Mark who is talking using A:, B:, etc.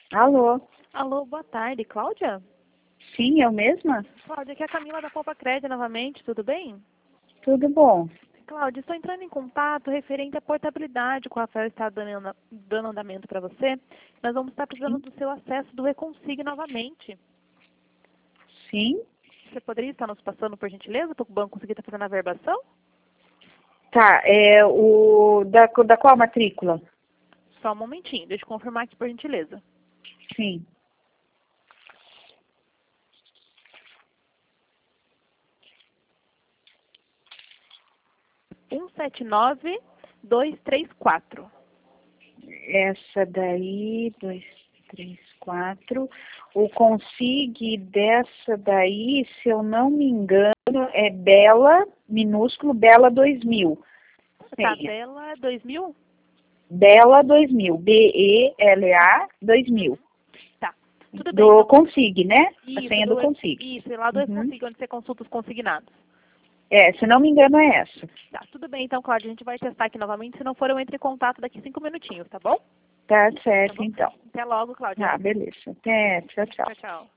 A: Alô?
B: Alô, boa tarde, Cláudia?
A: Sim, eu mesma?
B: Cláudia, aqui é a Camila da Poupa Crédito novamente, tudo bem?
A: Tudo bom.
B: Cláudia, estou entrando em contato referente à portabilidade que o Rafael está dando andamento para você. Nós vamos estar precisando
A: Sim.
B: do seu acesso do Reconsig novamente.
A: Sim.
B: Você poderia estar nos passando, por gentileza, para o banco conseguir estar fazendo a verbação?
A: Tá, da qual matrícula?
B: Só um momentinho, deixa eu confirmar aqui, por gentileza.
A: Sim.
B: 179234.
A: Essa daí, 2, 3, 4. O consig dessa daí, se eu não me engano, é Bela, minúsculo, Bela 2000.
B: Tabela 2000?
A: Bela 2000, BELA 2000.
B: Tá, tudo bem,
A: Do
B: então.
A: consig, né? A
B: Isso,
A: senha do consig.
B: isso, e lá do
A: Uhum.
B: Reconsig, onde você consulta os consignados.
A: Se não me engano é essa.
B: Tá, tudo bem, então, Cláudia, a gente vai testar aqui novamente. Se não for, eu entro em contato daqui 5 minutinhos, tá bom?
A: Tá
B: Tá
A: certo,
B: bom?
A: então.
B: Até logo, Cláudia.
A: Tá, beleza. Até, tchau, tchau.
B: Tchau, tchau.